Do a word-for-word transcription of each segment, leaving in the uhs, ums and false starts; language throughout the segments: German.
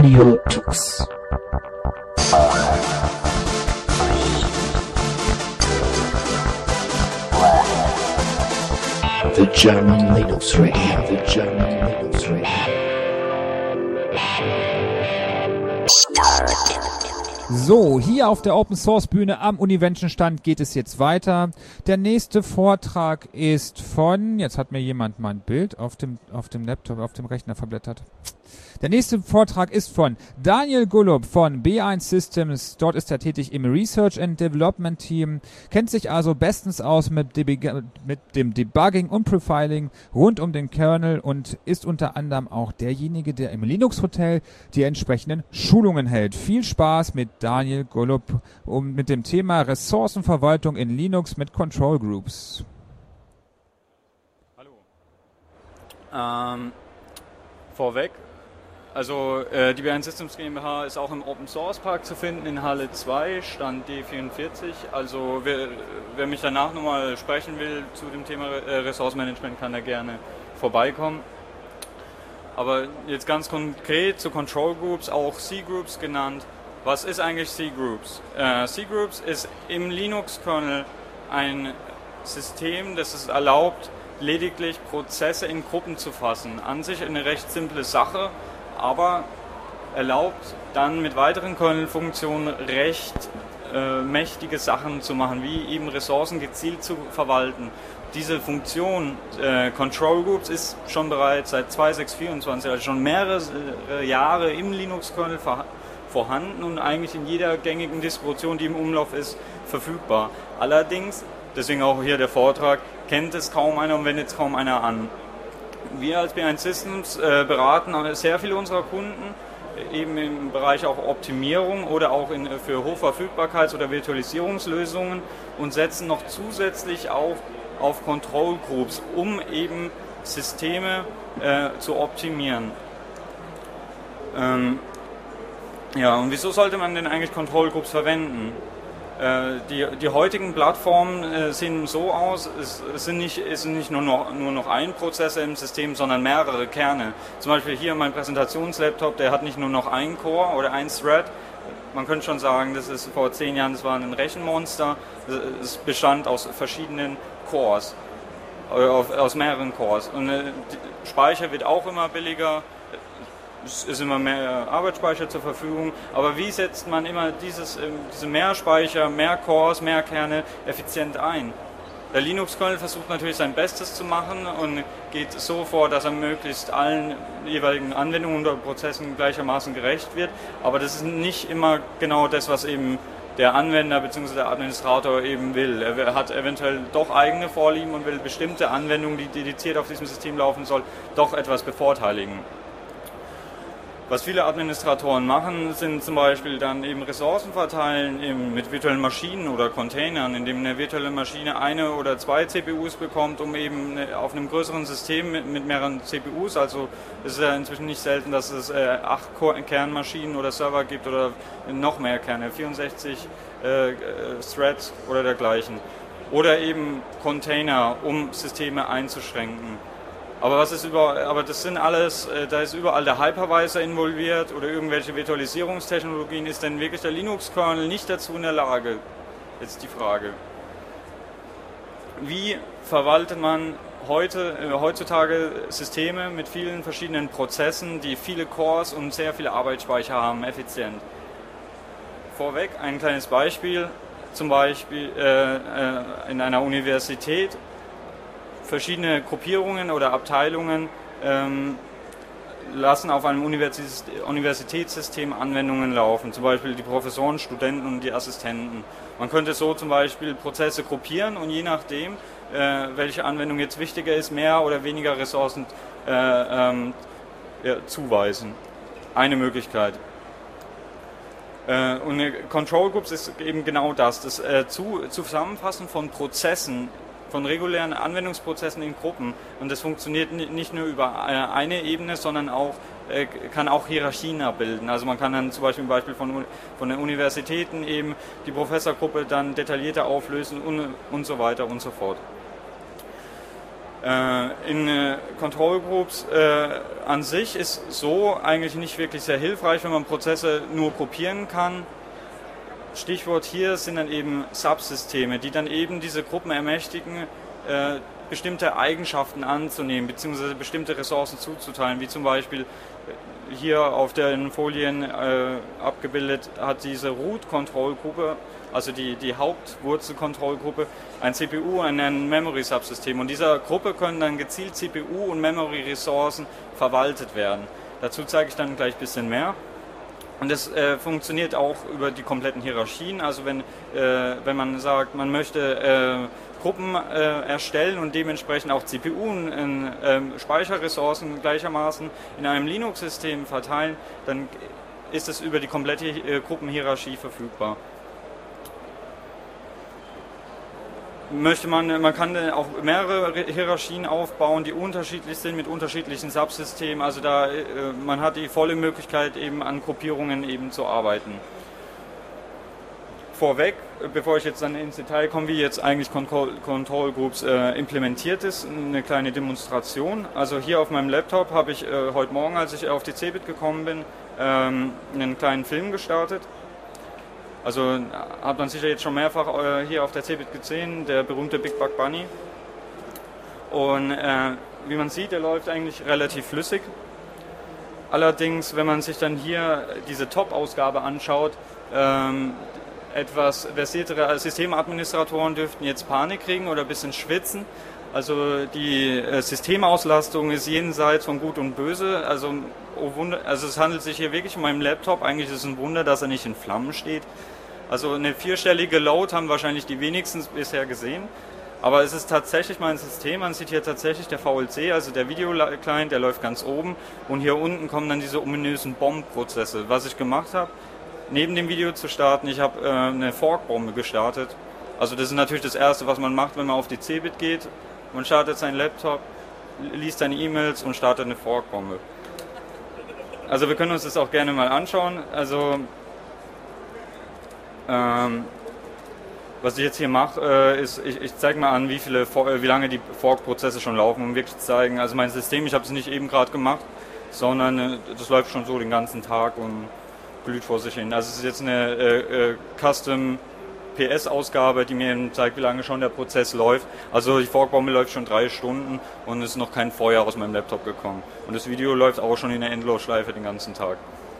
Audio Tux. The German Linux Radio, the German Linux Radio. So, hier auf der Open Source Bühne am Univention Stand geht es jetzt weiter. Der nächste Vortrag ist von, jetzt hat mir jemand mein Bild auf dem, auf dem Laptop, auf dem Rechner verblättert. Der nächste Vortrag ist von Daniel Golub von B eins Systems. Dort ist er tätig im Research and Development Team, kennt sich also bestens aus mit, Debug- mit dem Debugging und Profiling rund um den Kernel und ist unter anderem auch derjenige, der im Linux Hotel die entsprechenden Schulungen hält. Viel Spaß mit Daniel Golub um, mit dem Thema Ressourcenverwaltung in Linux mit Control Groups. Hallo. Ähm, vorweg. Also äh, die B eins Systems GmbH ist auch im Open Source Park zu finden in Halle zwei, Stand D vierundvierzig. Also wer, wer mich danach nochmal sprechen will zu dem Thema äh, Ressourcenmanagement, kann da gerne vorbeikommen. Aber jetzt ganz konkret zu Control Groups, auch C-Groups genannt. Was ist eigentlich C-Groups? Äh, C-Groups ist im Linux-Kernel ein System, das es erlaubt, lediglich Prozesse in Gruppen zu fassen. An sich eine recht simple Sache, aber erlaubt dann mit weiteren Kernel-Funktionen recht äh, mächtige Sachen zu machen, wie eben Ressourcen gezielt zu verwalten. Diese Funktion äh, Control Groups ist schon bereits seit zwei Punkt sechs vierundzwanzig, also schon mehrere äh, Jahre im Linux-Kernel ver- vorhanden und eigentlich in jeder gängigen Distribution, die im Umlauf ist, verfügbar. Allerdings, deswegen auch hier der Vortrag, kennt es kaum einer und wendet es kaum einer an. Wir als B eins Systems äh, beraten sehr viele unserer Kunden, äh, eben im Bereich auch Optimierung oder auch in, für Hochverfügbarkeits- oder Virtualisierungslösungen und setzen noch zusätzlich auch auf Control Groups, um eben Systeme äh, zu optimieren. Ähm, ja, und wieso sollte man denn eigentlich Control Groups verwenden? Die, die heutigen Plattformen äh, sehen so aus, es, es sind nicht, es sind nicht nur, noch, nur noch ein Prozessor im System, sondern mehrere Kerne. Zum Beispiel hier mein Präsentationslaptop, der hat nicht nur noch einen Core oder ein Thread. Man könnte schon sagen, das ist vor zehn Jahren, das war ein Rechenmonster. Es bestand aus verschiedenen Cores, aus mehreren Cores. Und äh, Speicher wird auch immer billiger. Es ist immer mehr Arbeitsspeicher zur Verfügung, aber wie setzt man immer dieses, diese mehr Speicher, mehr Cores, mehr Kerne effizient ein? Der Linux-Kernel versucht natürlich sein Bestes zu machen und geht so vor, dass er möglichst allen jeweiligen Anwendungen oder Prozessen gleichermaßen gerecht wird, aber das ist nicht immer genau das, was eben der Anwender bzw. der Administrator eben will. Er hat eventuell doch eigene Vorlieben und will bestimmte Anwendungen, die dediziert auf diesem System laufen soll, doch etwas bevorteiligen. Was viele Administratoren machen, sind zum Beispiel dann eben Ressourcen verteilen eben mit virtuellen Maschinen oder Containern, indem eine virtuelle Maschine eine oder zwei C P Us bekommt, um eben auf einem größeren System mit, mit mehreren C P Us, also es ist ja inzwischen nicht selten, dass es äh, acht Kernmaschinen oder Server gibt oder noch mehr Kerne, vierundsechzig äh, Threads oder dergleichen. Oder eben Container, um Systeme einzuschränken. Aber was ist über, aber das sind alles, da ist überall der Hypervisor involviert oder irgendwelche Virtualisierungstechnologien. Ist denn wirklich der Linux-Kernel nicht dazu in der Lage? Jetzt die Frage. Wie verwaltet man heute, äh, heutzutage Systeme mit vielen verschiedenen Prozessen, die viele Cores und sehr viele Arbeitsspeicher haben, effizient? Vorweg ein kleines Beispiel, zum Beispiel äh, äh, in einer Universität. Verschiedene Gruppierungen oder Abteilungen ähm, lassen auf einem Universitäts- Universitätssystem Anwendungen laufen, zum Beispiel die Professoren, Studenten und die Assistenten. Man könnte so zum Beispiel Prozesse gruppieren und je nachdem, äh, welche Anwendung jetzt wichtiger ist, mehr oder weniger Ressourcen äh, ähm, ja, zuweisen. Eine Möglichkeit. Äh, und eine Control Groups ist eben genau das, das äh, zu, Zusammenfassen von Prozessen, von regulären Anwendungsprozessen in Gruppen. Und das funktioniert nicht nur über eine Ebene, sondern auch, äh, kann auch Hierarchien abbilden. Also man kann dann zum Beispiel im Beispiel von, von den Universitäten eben die Professorgruppe dann detaillierter auflösen und, und so weiter und so fort. Äh, in äh, Control Groups äh, an sich ist so eigentlich nicht wirklich sehr hilfreich, wenn man Prozesse nur gruppieren kann. Stichwort hier sind dann eben Subsysteme, die dann eben diese Gruppen ermächtigen, äh, bestimmte Eigenschaften anzunehmen, beziehungsweise bestimmte Ressourcen zuzuteilen, wie zum Beispiel hier auf den Folien äh, abgebildet hat diese Root-Control-Gruppe, also die, die Hauptwurzel-Control-Gruppe, ein C P U und ein Memory-Subsystem. Und dieser Gruppe können dann gezielt C P U und Memory-Ressourcen verwaltet werden. Dazu zeige ich dann gleich ein bisschen mehr. Und das äh, funktioniert auch über die kompletten Hierarchien. Also wenn, äh, wenn man sagt, man möchte äh, Gruppen äh, erstellen und dementsprechend auch C P U und äh, Speicherressourcen gleichermaßen in einem Linux-System verteilen, dann ist es über die komplette äh, Gruppenhierarchie verfügbar. Möchte man, man kann auch mehrere Hierarchien aufbauen, die unterschiedlich sind mit unterschiedlichen Subsystemen. Also da äh, man hat die volle Möglichkeit eben an Gruppierungen eben zu arbeiten. Vorweg, bevor ich jetzt dann ins Detail komme, wie jetzt eigentlich Control, Control Groups äh, implementiert ist, eine kleine Demonstration. Also hier auf meinem Laptop habe ich äh, heute Morgen, als ich auf die Cebit gekommen bin, ähm, einen kleinen Film gestartet. Also hat man sicher jetzt schon mehrfach äh, hier auf der Cebit gesehen, der berühmte Big Bug Bunny. Und äh, wie man sieht, der läuft eigentlich relativ flüssig. Allerdings, wenn man sich dann hier diese Top-Ausgabe anschaut, ähm, etwas versiertere Systemadministratoren dürften jetzt Panik kriegen oder ein bisschen schwitzen. Also die äh, Systemauslastung ist jenseits von Gut und Böse. Also, oh Wunder, also es handelt sich hier wirklich um einen Laptop. Eigentlich ist es ein Wunder, dass er nicht in Flammen steht. Also eine vierstellige Load haben wahrscheinlich die wenigsten bisher gesehen. Aber es ist tatsächlich mein System. Man sieht hier tatsächlich der V L C, also der Video-Client, der läuft ganz oben. Und hier unten kommen dann diese ominösen Bomb-Prozesse. Was ich gemacht habe, neben dem Video zu starten, ich habe äh, eine Fork-Bombe gestartet. Also das ist natürlich das Erste, was man macht, wenn man auf die Cebit geht. Man startet seinen Laptop, liest seine E-Mails und startet eine Fork-Bombe. Also wir können uns das auch gerne mal anschauen. Also ähm, was ich jetzt hier mache, äh, ist, ich, ich zeige mal an, wie viele, wie lange die Fork-Prozesse schon laufen, um wirklich zu zeigen. Also mein System, ich habe es nicht eben gerade gemacht, sondern äh, das läuft schon so den ganzen Tag und glüht vor sich hin. Also es ist jetzt eine äh, äh, Custom P S-Ausgabe, die mir eben zeigt, wie lange schon der Prozess läuft. Also die Fork-Bombe läuft schon drei Stunden und es ist noch kein Feuer aus meinem Laptop gekommen. Und das Video läuft auch schon in der Endlosschleife den ganzen Tag.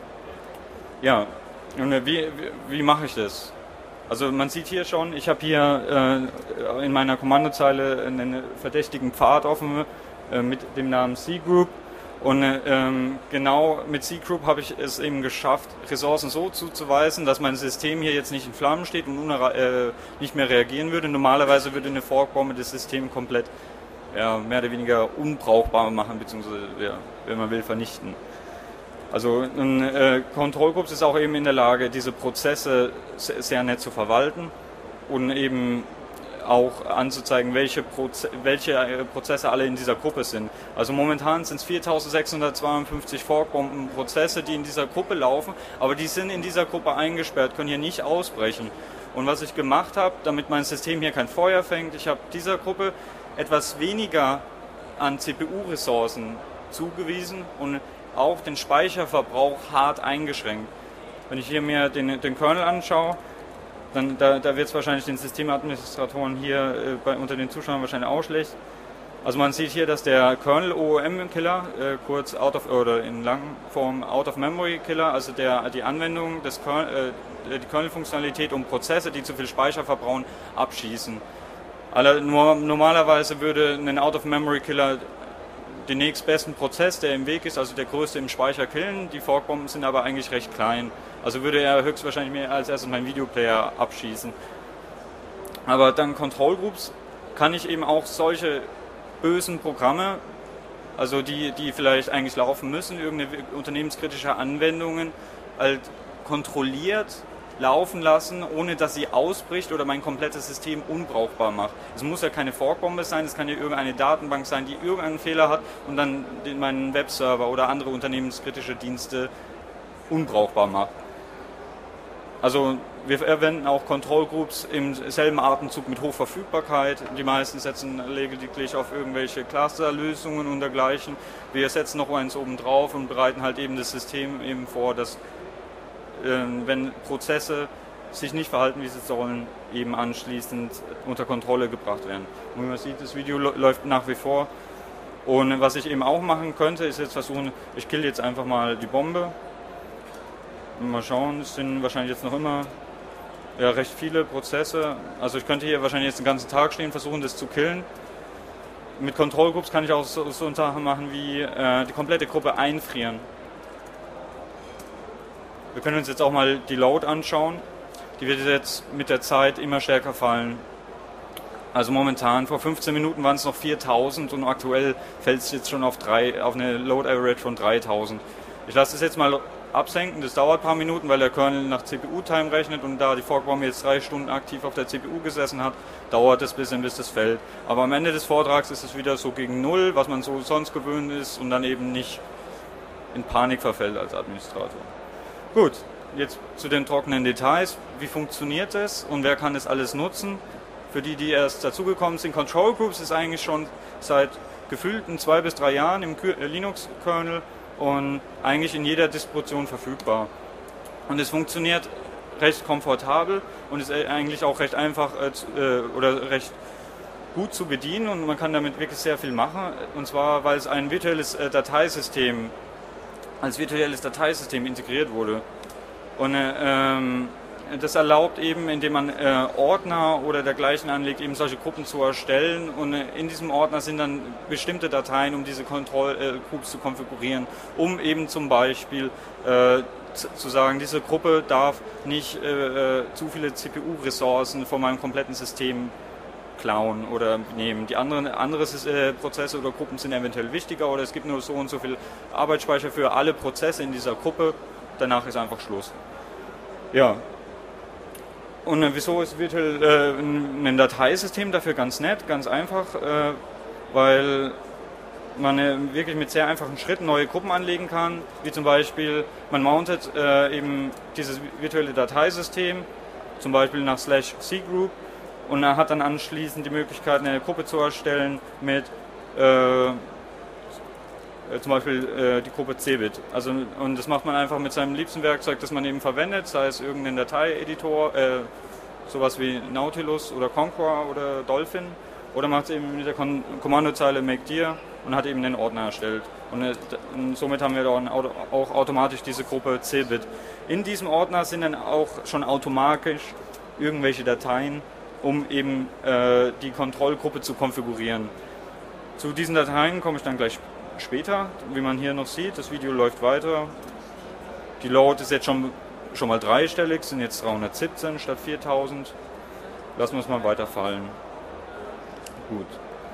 Ja, und wie, wie, wie mache ich das? Also man sieht hier schon, ich habe hier äh, in meiner Kommandozeile einen verdächtigen Pfad offen äh, mit dem Namen C-Group. Und ähm, genau mit C-Group habe ich es eben geschafft, Ressourcen so zuzuweisen, dass mein System hier jetzt nicht in Flammen steht und äh, nicht mehr reagieren würde. Normalerweise würde eine Fork-Bombe das System komplett ja, mehr oder weniger unbrauchbar machen, beziehungsweise, ja, wenn man will, vernichten. Also ein äh, Control Groups ist auch eben in der Lage, diese Prozesse sehr nett zu verwalten und eben auch anzuzeigen, welche, Proze welche Prozesse alle in dieser Gruppe sind. Also momentan sind es viertausendsechshundertzweiundfünfzig Fork-Bomben-Prozesse, die in dieser Gruppe laufen, aber die sind in dieser Gruppe eingesperrt, können hier nicht ausbrechen. Und was ich gemacht habe, damit mein System hier kein Feuer fängt, ich habe dieser Gruppe etwas weniger an C P U-Ressourcen zugewiesen und auch den Speicherverbrauch hart eingeschränkt. Wenn ich hier mir den, den Kernel anschaue, dann da, da wird es wahrscheinlich den Systemadministratoren hier äh, bei, unter den Zuschauern wahrscheinlich auch schlecht. Also man sieht hier, dass der Kernel O O M-Killer, äh, kurz out of oder in Langform Out of Memory Killer, also der die Anwendung des Kernel, äh, die Kernel-Funktionalität, um Prozesse, die zu viel Speicher verbrauchen, abschießen. Alle, nur, normalerweise würde ein Out of Memory Killer den nächstbesten Prozess, der im Weg ist, also der größte im Speicher, killen. Die Fork-Bomben sind aber eigentlich recht klein. Also würde er höchstwahrscheinlich mehr als erstes meinen Videoplayer abschießen. Aber dank Control Groups kann ich eben auch solche bösen Programme, also die, die vielleicht eigentlich laufen müssen, irgendeine unternehmenskritische Anwendungen, halt kontrolliert laufen lassen, ohne dass sie ausbricht oder mein komplettes System unbrauchbar macht. Es muss ja keine Fork-Bombe sein, es kann ja irgendeine Datenbank sein, die irgendeinen Fehler hat und dann meinen Webserver oder andere unternehmenskritische Dienste unbrauchbar macht. Also wir verwenden auch Control Groups im selben Atemzug mit Hochverfügbarkeit. Die meisten setzen lediglich auf irgendwelche Clusterlösungen und dergleichen. Wir setzen noch eins oben drauf und bereiten halt eben das System eben vor, dass äh, wenn Prozesse sich nicht verhalten, wie sie sollen, eben anschließend unter Kontrolle gebracht werden. Und wie man sieht, das Video läuft nach wie vor. Und was ich eben auch machen könnte, ist jetzt versuchen, ich kill jetzt einfach mal die Bombe. Mal schauen, es sind wahrscheinlich jetzt noch immer ja, recht viele Prozesse. Also ich könnte hier wahrscheinlich jetzt den ganzen Tag stehen, versuchen das zu killen. Mit Control Groups kann ich auch so, so Sachen machen wie äh, die komplette Gruppe einfrieren. Wir können uns jetzt auch mal die Load anschauen. Die wird jetzt mit der Zeit immer stärker fallen. Also momentan, vor fünfzehn Minuten waren es noch viertausend und aktuell fällt es jetzt schon auf, drei, auf eine Load Average von dreitausend. Ich lasse das jetzt mal absenken, das dauert ein paar Minuten, weil der Kernel nach C P U-Time rechnet und da die Forkbombe jetzt drei Stunden aktiv auf der C P U gesessen hat, dauert es ein bisschen, bis das fällt. Aber am Ende des Vortrags ist es wieder so gegen Null, was man so sonst gewöhnt ist und dann eben nicht in Panik verfällt als Administrator. Gut, jetzt zu den trockenen Details. Wie funktioniert das und wer kann das alles nutzen? Für die, die erst dazugekommen sind, Control Groups ist eigentlich schon seit gefühlten zwei bis drei Jahren im Linux-Kernel und eigentlich in jeder Distribution verfügbar. Und es funktioniert recht komfortabel und ist eigentlich auch recht einfach äh, oder recht gut zu bedienen und man kann damit wirklich sehr viel machen. Und zwar, weil es ein virtuelles äh, Dateisystem, als virtuelles Dateisystem integriert wurde. Und äh, ähm, das erlaubt eben, indem man äh, Ordner oder dergleichen anlegt, eben solche Gruppen zu erstellen und äh, in diesem Ordner sind dann bestimmte Dateien, um diese Control äh, Groups zu konfigurieren, um eben zum Beispiel äh, zu sagen, diese Gruppe darf nicht äh, äh, zu viele C P U-Ressourcen von meinem kompletten System klauen oder nehmen. Die anderen andere äh, Prozesse oder Gruppen sind eventuell wichtiger oder es gibt nur so und so viel Arbeitsspeicher für alle Prozesse in dieser Gruppe, danach ist einfach Schluss. Ja. Und äh, wieso ist virtuell äh, ein Dateisystem dafür ganz nett, ganz einfach, äh, weil man äh, wirklich mit sehr einfachen Schritten neue Gruppen anlegen kann, wie zum Beispiel man mountet äh, eben dieses virtuelle Dateisystem, zum Beispiel nach slash cgroup und er hat dann anschließend die Möglichkeit, eine Gruppe zu erstellen mit äh, zum Beispiel äh, die Gruppe Cebit. Also, und das macht man einfach mit seinem liebsten Werkzeug, das man eben verwendet, sei es irgendein Dateieditor, äh, sowas wie Nautilus oder Conqueror oder Dolphin, oder macht es eben mit der Kon Kommandozeile makedir und hat eben den Ordner erstellt. Und, äh, und somit haben wir dann auch automatisch diese Gruppe Cebit. In diesem Ordner sind dann auch schon automatisch irgendwelche Dateien, um eben äh, die Kontrollgruppe zu konfigurieren. Zu diesen Dateien komme ich dann gleich später, wie man hier noch sieht. Das Video läuft weiter. Die Load ist jetzt schon, schon mal dreistellig, sind jetzt dreihundertsiebzehn statt viertausend. Lassen wir es mal weiterfallen. Gut.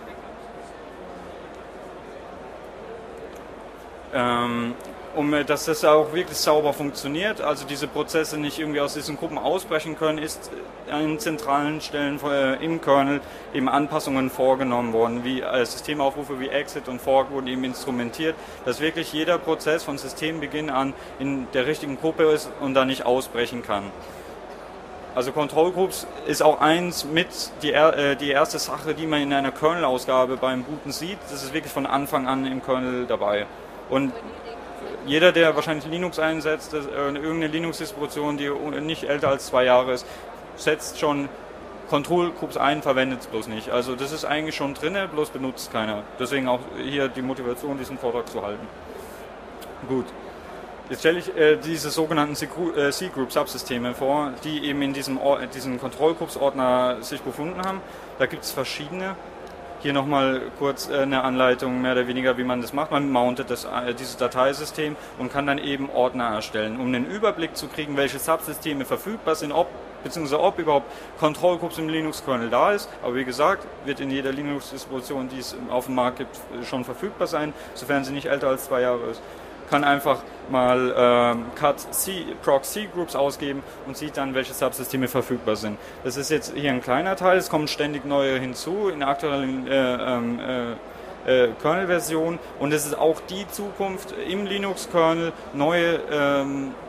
Ähm, um dass das auch wirklich sauber funktioniert, also diese Prozesse nicht irgendwie aus diesen Gruppen ausbrechen können, ist an zentralen Stellen im Kernel eben Anpassungen vorgenommen worden, wie Systemaufrufe wie Exit und Fork wurden eben instrumentiert, dass wirklich jeder Prozess von Systembeginn an in der richtigen Gruppe ist und da nicht ausbrechen kann. Also Control Groups ist auch eins mit die, äh, die erste Sache, die man in einer Kernel-Ausgabe beim Booten sieht. Das ist wirklich von Anfang an im Kernel dabei. Und jeder, der wahrscheinlich Linux einsetzt, das, äh, irgendeine Linux-Distribution, die nicht älter als zwei Jahre ist, setzt schon Control Groups ein, verwendet es bloß nicht. Also das ist eigentlich schon drin, bloß benutzt keiner. Deswegen auch hier die Motivation, diesen Vortrag zu halten. Gut. Jetzt stelle ich äh, diese sogenannten C-Group-Subsysteme vor, die eben in diesem, Or diesem Control Groups-Ordner sich befunden haben. Da gibt es verschiedene. Hier nochmal kurz eine Anleitung, mehr oder weniger, wie man das macht. Man mountet das, dieses Dateisystem und kann dann eben Ordner erstellen, um einen Überblick zu kriegen, welche Subsysteme verfügbar sind, ob beziehungsweise ob überhaupt Control Groups im Linux-Kernel da ist. Aber wie gesagt, wird in jeder Linux-Distribution, die es auf dem Markt gibt, schon verfügbar sein, sofern sie nicht älter als zwei Jahre ist. Kann einfach mal ähm, cut C, proc C-Groups ausgeben und sieht dann, welche Subsysteme verfügbar sind. Das ist jetzt hier ein kleiner Teil, es kommen ständig neue hinzu in der aktuellen äh, äh, äh, Kernel-Version und es ist auch die Zukunft im Linux-Kernel, neue ähm,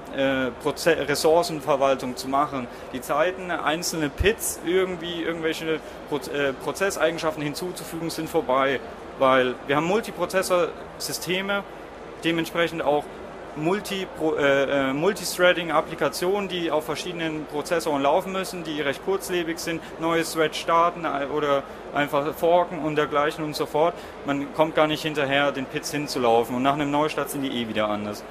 äh, Proze- Ressourcenverwaltung zu machen, die Zeiten, einzelne Pits irgendwie irgendwelche Pro- äh, Prozesseigenschaften hinzuzufügen, sind vorbei, weil wir haben Multiprozessor-Systeme, dementsprechend auch Multi, äh, Multithreading-Applikationen, die auf verschiedenen Prozessoren laufen müssen, die recht kurzlebig sind, neues Thread starten oder einfach forken und dergleichen und so fort. Man kommt gar nicht hinterher, den Pits hinzulaufen und nach einem Neustart sind die eh wieder anders.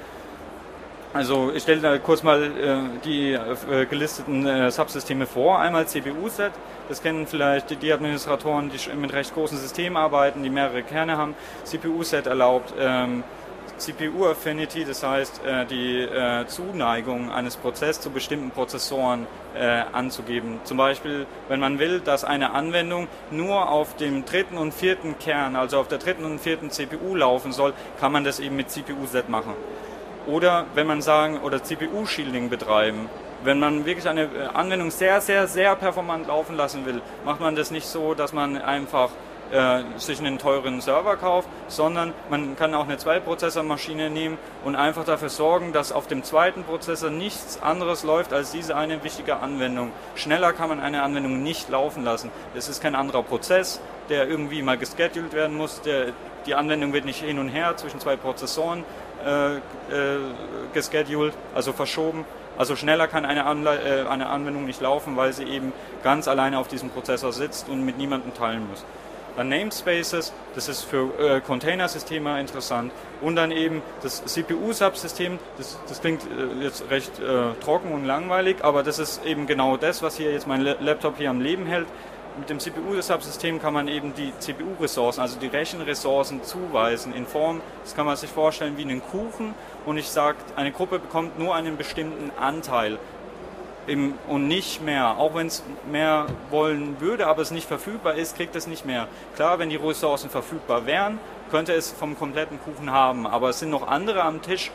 Also ich stelle da kurz mal äh, die äh, gelisteten äh, Subsysteme vor. Einmal C P U-Set, das kennen vielleicht die, die Administratoren, die mit recht großen Systemen arbeiten, die mehrere Kerne haben. C P U-Set erlaubt ähm, C P U-Affinity, das heißt äh, die äh, Zuneigung eines Prozesses zu bestimmten Prozessoren äh, anzugeben. Zum Beispiel, wenn man will, dass eine Anwendung nur auf dem dritten und vierten Kern, also auf der dritten und vierten C P U laufen soll, kann man das eben mit C P U-Set machen. Oder wenn man sagen, oder C P U-Shielding betreiben. Wenn man wirklich eine Anwendung sehr, sehr, sehr performant laufen lassen will, macht man das nicht so, dass man einfach äh, sich einen teuren Server kauft, sondern man kann auch eine Zwei-Prozessor-Maschine nehmen und einfach dafür sorgen, dass auf dem zweiten Prozessor nichts anderes läuft als diese eine wichtige Anwendung. Schneller kann man eine Anwendung nicht laufen lassen. Es ist kein anderer Prozess, der irgendwie mal gescheduled werden muss. Der, die Anwendung wird nicht hin und her zwischen zwei Prozessoren äh, äh, gescheduled, also verschoben. Also schneller kann eine, Anle- äh, eine Anwendung nicht laufen, weil sie eben ganz alleine auf diesem Prozessor sitzt und mit niemandem teilen muss. Dann Namespaces, das ist für äh, Containersysteme interessant. Und dann eben das C P U-Subsystem, das, das klingt äh, jetzt recht äh, trocken und langweilig, aber das ist eben genau das, was hier jetzt mein Laptop hier am Leben hält. Mit dem C P U-Subsystem kann man eben die C P U-Ressourcen, also die Rechenressourcen zuweisen in Form, das kann man sich vorstellen wie einen Kuchen, und ich sage, eine Gruppe bekommt nur einen bestimmten Anteil im, und nicht mehr. Auch wenn es mehr wollen würde, aber es nicht verfügbar ist, kriegt es nicht mehr. Klar, wenn die Ressourcen verfügbar wären, könnte es vom kompletten Kuchen haben, aber es sind noch andere am Tisch,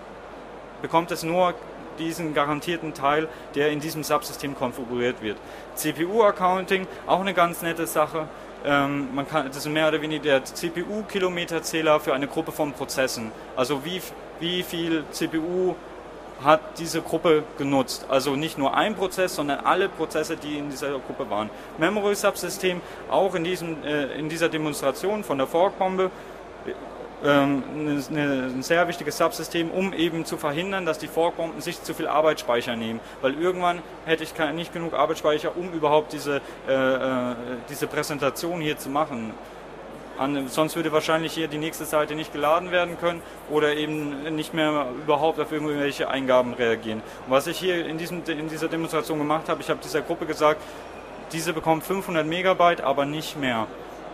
bekommt es nur diesen garantierten Teil, der in diesem Subsystem konfiguriert wird. C P U-Accounting, auch eine ganz nette Sache. Ähm, man kann, das ist mehr oder weniger der C P U-Kilometerzähler für eine Gruppe von Prozessen. Also wie, wie viel C P U hat diese Gruppe genutzt. Also nicht nur ein Prozess, sondern alle Prozesse, die in dieser Gruppe waren. Memory-Subsystem, auch in, diesem, äh, in dieser Demonstration von der Forkbombe, ähm, eine, ein sehr wichtiges Subsystem, um eben zu verhindern, dass die Forkbomben sich zu viel Arbeitsspeicher nehmen. Weil irgendwann hätte ich kein, nicht genug Arbeitsspeicher, um überhaupt diese, äh, äh, diese Präsentation hier zu machen. An, sonst würde wahrscheinlich hier die nächste Seite nicht geladen werden können oder eben nicht mehr überhaupt auf irgendwelche Eingaben reagieren. Und was ich hier in, diesem, in dieser Demonstration gemacht habe, ich habe dieser Gruppe gesagt, diese bekommt fünfhundert Megabyte, aber nicht mehr.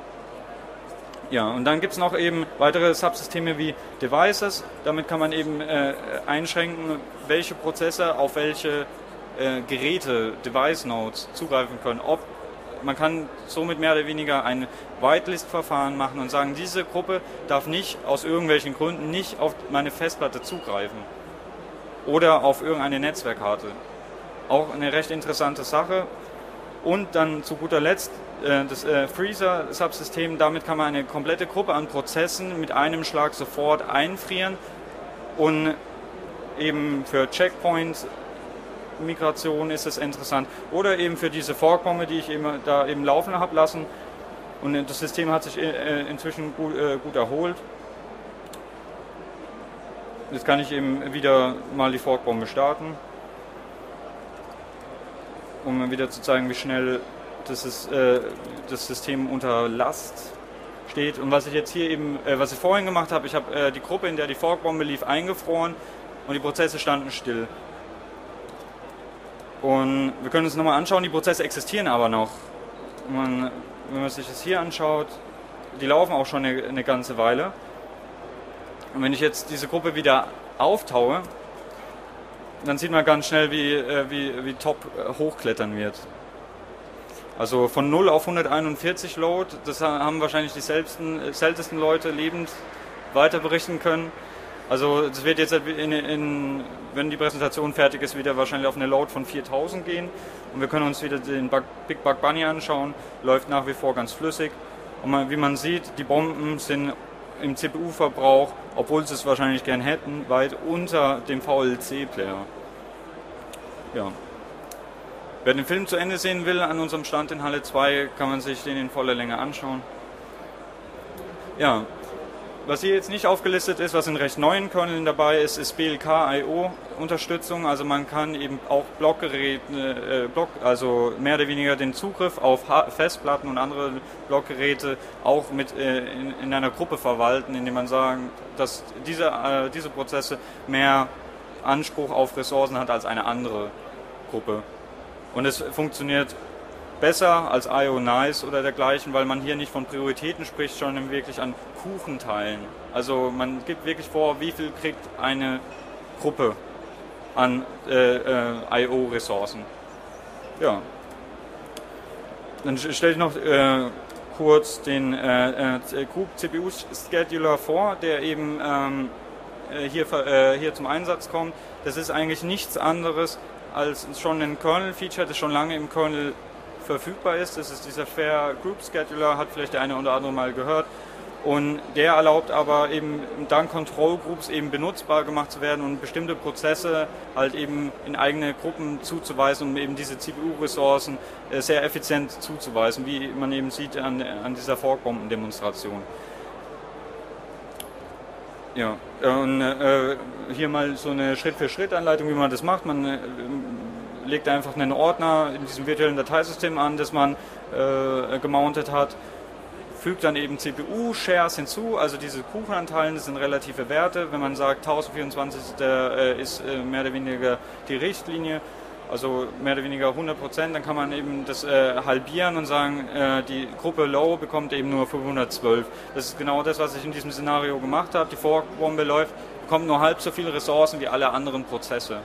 Ja, und dann gibt es noch eben weitere Subsysteme wie Devices. Damit kann man eben äh, einschränken, welche Prozesse auf welche äh, Geräte, Device Nodes zugreifen können. Ob Man kann somit mehr oder weniger ein Whitelist-Verfahren machen und sagen, diese Gruppe darf nicht aus irgendwelchen Gründen nicht auf meine Festplatte zugreifen oder auf irgendeine Netzwerkkarte. Auch eine recht interessante Sache. Und dann zu guter Letzt äh, das äh, Freezer-Subsystem. Damit kann man eine komplette Gruppe an Prozessen mit einem Schlag sofort einfrieren und eben für Checkpoints Migration ist es interessant. Oder eben für diese Forkbombe, die ich eben da eben laufen habe lassen. Und das System hat sich äh, inzwischen gut, äh, gut erholt. Jetzt kann ich eben wieder mal die Forkbombe starten, um wieder zu zeigen, wie schnell das, ist, äh, das System unter Last steht. Und was ich jetzt hier eben, äh, was ich vorhin gemacht habe, ich habe äh, die Gruppe, in der die Forkbombe lief, eingefroren und die Prozesse standen still. Und wir können uns nochmal anschauen, die Prozesse existieren aber noch. Man, wenn man sich das hier anschaut, die laufen auch schon eine, eine ganze Weile. Und wenn ich jetzt diese Gruppe wieder auftaue, dann sieht man ganz schnell, wie, wie, wie top hochklettern wird. Also von null auf hunderteinundvierzig Load, das haben wahrscheinlich die seltensten, seltensten Leute lebend weiter berichten können. Also das wird jetzt, in, in, wenn die Präsentation fertig ist, wieder wahrscheinlich auf eine Load von viertausend gehen. Und wir können uns wieder den Bug, Big Bug Bunny anschauen, läuft nach wie vor ganz flüssig. Und man, wie man sieht, die Bomben sind im C P U-Verbrauch, obwohl sie es wahrscheinlich gern hätten, weit unter dem V L C-Player. Ja. Wer den Film zu Ende sehen will, an unserem Stand in Halle zwei, kann man sich den in voller Länge anschauen. Ja, was hier jetzt nicht aufgelistet ist, was in recht neuen Kerneln dabei ist, ist B L K I O-Unterstützung. Also man kann eben auch Blockgeräte, äh, Block, also mehr oder weniger den Zugriff auf ha Festplatten und andere Blockgeräte auch mit äh, in, in einer Gruppe verwalten, indem man sagt, dass diese, äh, diese Prozesse mehr Anspruch auf Ressourcen hat als eine andere Gruppe. Und es funktioniert besser als I O Nice oder dergleichen, weil man hier nicht von Prioritäten spricht, sondern wirklich an Kuchenteilen. Also man gibt wirklich vor, wie viel kriegt eine Gruppe an äh, äh, I O-Ressourcen. Ja. Dann stelle ich noch äh, kurz den äh, äh, Group C P U-Scheduler vor, der eben ähm, hier, äh, hier zum Einsatz kommt. Das ist eigentlich nichts anderes als schon ein Kernel-Feature, das schon lange im Kernel verfügbar ist. Das ist dieser Fair Group Scheduler, hat vielleicht der eine oder andere mal gehört. Und der erlaubt aber eben dank Control Groups eben benutzbar gemacht zu werden und bestimmte Prozesse halt eben in eigene Gruppen zuzuweisen, um eben diese C P U-Ressourcen äh, sehr effizient zuzuweisen, wie man eben sieht an, an dieser Forkbomben-Demonstration. Ja, und äh, hier mal so eine Schritt-für-Schritt-Anleitung, wie man das macht. Man äh, legt einfach einen Ordner in diesem virtuellen Dateisystem an, das man äh, gemountet hat, fügt dann eben C P U-Shares hinzu, also diese Kuchenanteilen, das sind relative Werte. Wenn man sagt tausendvierundzwanzig äh, ist äh, mehr oder weniger die Richtlinie, also mehr oder weniger hundert Prozent, dann kann man eben das äh, halbieren und sagen, äh, die Gruppe Low bekommt eben nur fünfhundertzwölf. Das ist genau das, was ich in diesem Szenario gemacht habe. Die Forkbombe läuft, bekommt nur halb so viele Ressourcen wie alle anderen Prozesse.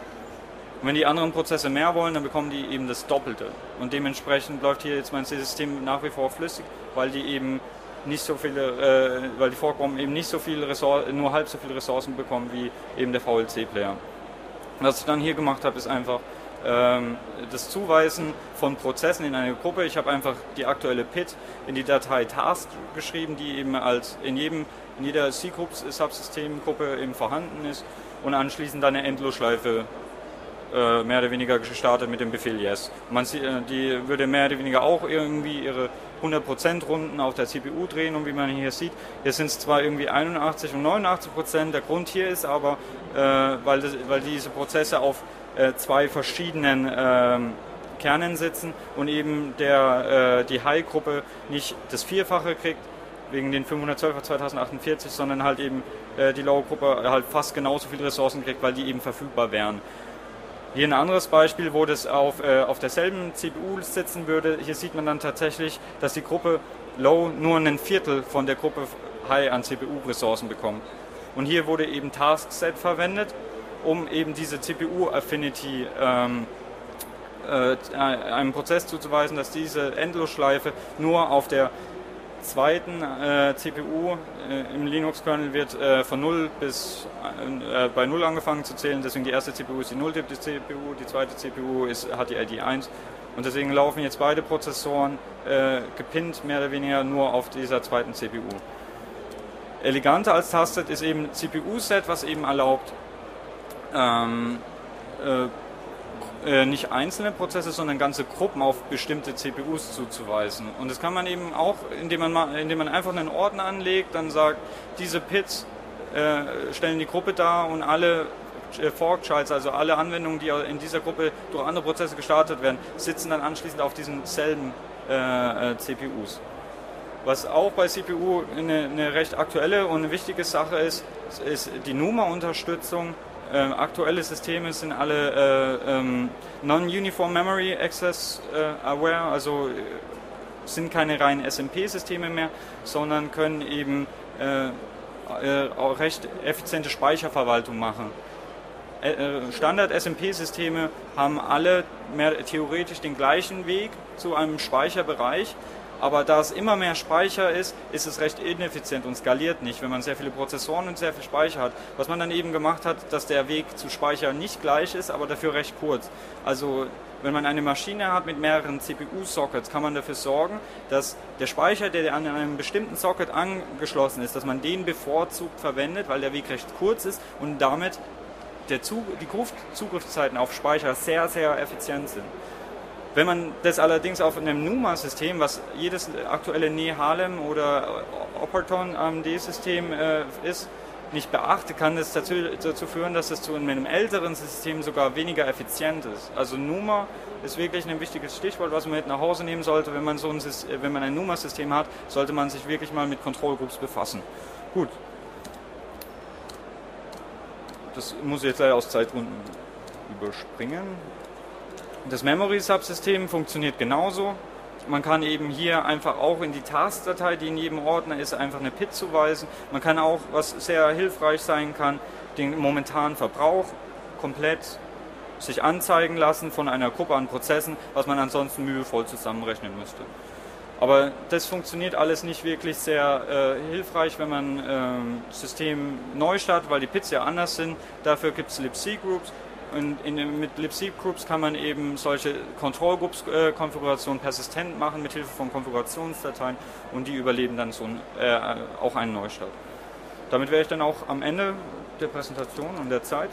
Und wenn die anderen Prozesse mehr wollen, dann bekommen die eben das Doppelte. Und dementsprechend läuft hier jetzt mein System nach wie vor flüssig, weil die eben nicht so viele, äh, weil die Forkbomben eben nicht so viele Ressourcen, nur halb so viele Ressourcen bekommen wie eben der V L C-Player. Was ich dann hier gemacht habe, ist einfach ähm, das Zuweisen von Prozessen in eine Gruppe. Ich habe einfach die aktuelle P I T in die Datei Task geschrieben, die eben als in jedem in jeder C-Groups-Subsystemgruppe eben vorhanden ist, und anschließend dann eine Endlosschleife äh, mehr oder weniger gestartet mit dem Befehl Yes. Man sieht, die würde mehr oder weniger auch irgendwie ihre hundert Prozent Runden auf der C P U drehen, und wie man hier sieht, hier sind es zwar irgendwie einundachtzig und neunundachtzig Prozent, der Grund hier ist aber, äh, weil, das, weil diese Prozesse auf äh, zwei verschiedenen äh, Kernen sitzen und eben der, äh, die High-Gruppe nicht das Vierfache kriegt, wegen den fünfhundertzwölf auf zweitausendachundvierzig, sondern halt eben äh, die Low-Gruppe halt fast genauso viele Ressourcen kriegt, weil die eben verfügbar wären. Hier ein anderes Beispiel, wo das auf, äh, auf derselben C P U sitzen würde. Hier sieht man dann tatsächlich, dass die Gruppe Low nur ein Viertel von der Gruppe High an C P U-Ressourcen bekommt. Und hier wurde eben Taskset verwendet, um eben diese C P U-Affinity ähm, äh, einem Prozess zuzuweisen, dass diese Endlosschleife nur auf der zweiten äh, C P U äh, im Linux-Kernel wird äh, von null bis äh, bei null angefangen zu zählen, deswegen die erste C P U ist die null-tippte C P U, die zweite C P U ist, hat die I D eins, und deswegen laufen jetzt beide Prozessoren äh, gepinnt mehr oder weniger nur auf dieser zweiten C P U. Eleganter als Taskset ist eben C P U-Set, was eben erlaubt, ähm, äh, nicht einzelne Prozesse, sondern ganze Gruppen auf bestimmte C P Us zuzuweisen. Und das kann man eben auch, indem man, mal, indem man einfach einen Ordner anlegt, dann sagt, diese P I Ts äh, stellen die Gruppe dar, und alle äh, Fork-Childs, also alle Anwendungen, die in dieser Gruppe durch andere Prozesse gestartet werden, sitzen dann anschließend auf diesen selben äh, C P Us. Was auch bei C P U eine, eine recht aktuelle und eine wichtige Sache ist, ist die NUMA-Unterstützung. Ähm, aktuelle Systeme sind alle äh, ähm, Non-Uniform Memory Access äh, Aware, also äh, sind keine reinen S M P-Systeme mehr, sondern können eben äh, äh, auch recht effiziente Speicherverwaltung machen. Äh, Standard-S M P-Systeme haben alle mehr, theoretisch den gleichen Weg zu einem Speicherbereich, aber da es immer mehr Speicher ist, ist es recht ineffizient und skaliert nicht, wenn man sehr viele Prozessoren und sehr viel Speicher hat. Was man dann eben gemacht hat, dass der Weg zu Speicher nicht gleich ist, aber dafür recht kurz. Also wenn man eine Maschine hat mit mehreren C P U-Sockets, kann man dafür sorgen, dass der Speicher, der an einem bestimmten Socket angeschlossen ist, dass man den bevorzugt verwendet, weil der Weg recht kurz ist und damit der Zug, die Zugriffszeiten auf Speicher sehr, sehr effizient sind. Wenn man das allerdings auf einem NUMA-System, was jedes aktuelle Nehalem oder Operton A M D-System äh, ist, nicht beachtet, kann das dazu, dazu führen, dass es zu einem älteren System sogar weniger effizient ist. Also NUMA ist wirklich ein wichtiges Stichwort, was man mit nach Hause nehmen sollte. Wenn man, so ein, wenn man ein NUMA-System hat, sollte man sich wirklich mal mit Control Groups befassen. Gut. Das muss ich jetzt leider aus Zeitgründen überspringen. Das Memory-Subsystem funktioniert genauso. Man kann eben hier einfach auch in die Task-Datei, die in jedem Ordner ist, einfach eine P I D zuweisen. Man kann auch, was sehr hilfreich sein kann, den momentanen Verbrauch komplett sich anzeigen lassen von einer Gruppe an Prozessen, was man ansonsten mühevoll zusammenrechnen müsste. Aber das funktioniert alles nicht wirklich sehr äh, hilfreich, wenn man ähm, System neu startet, weil die P I Ds ja anders sind. Dafür gibt es libc-Groups. Und in, mit libc-Groups kann man eben solche Control-Groups-Konfigurationen persistent machen mit Hilfe von Konfigurationsdateien und die überleben dann so ein, äh, auch einen Neustart. Damit wäre ich dann auch am Ende der Präsentation und der Zeit.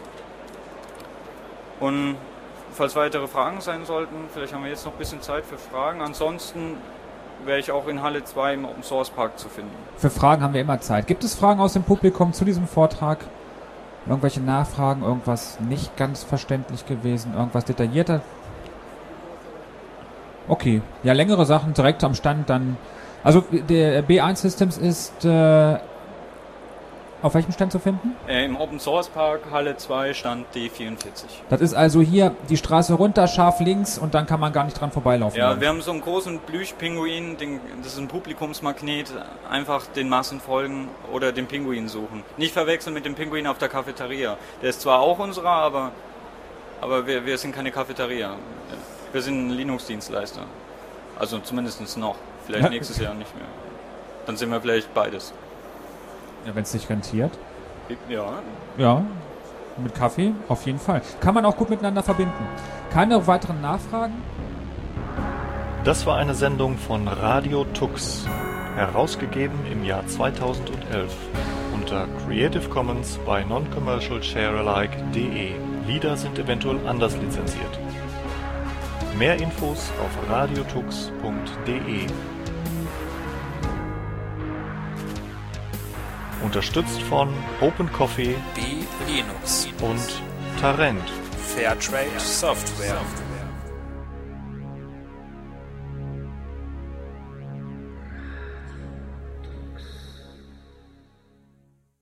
Und falls weitere Fragen sein sollten, vielleicht haben wir jetzt noch ein bisschen Zeit für Fragen. Ansonsten wäre ich auch in Halle zwei im Open Source Park zu finden. Für Fragen haben wir immer Zeit. Gibt es Fragen aus dem Publikum zu diesem Vortrag? Irgendwelche Nachfragen, irgendwas nicht ganz verständlich gewesen, irgendwas detaillierter? Okay, ja, längere Sachen direkt am Stand dann. Also der B eins Systems ist äh, auf welchem Stand zu finden? Äh, Im Open Source Park, Halle zwei, Stand D vierundvierzig. Das ist also hier die Straße runter, scharf links und dann kann man gar nicht dran vorbeilaufen. Ja, wir haben so einen großen Plüschpinguin, den, das ist ein Publikumsmagnet, einfach den Massen folgen oder den Pinguin suchen. Nicht verwechseln mit dem Pinguin auf der Cafeteria. Der ist zwar auch unserer, aber, aber wir, wir sind keine Cafeteria. Wir sind ein Linux-Dienstleister. Also zumindest noch. Vielleicht nächstes Jahr nicht mehr. Dann sind wir vielleicht beides. Ja, wenn es sich rentiert. Ja. Ja, mit Kaffee auf jeden Fall. Kann man auch gut miteinander verbinden. Keine weiteren Nachfragen? Das war eine Sendung von Radio Tux, herausgegeben im Jahr zweitausendelf unter Creative Commons bei Non-Commercial Share-alike punkt de. Lieder sind eventuell anders lizenziert. Mehr Infos auf radiotux punkt de. Unterstützt von Open Coffee, B Linux und Tarent. Fairtrade Software.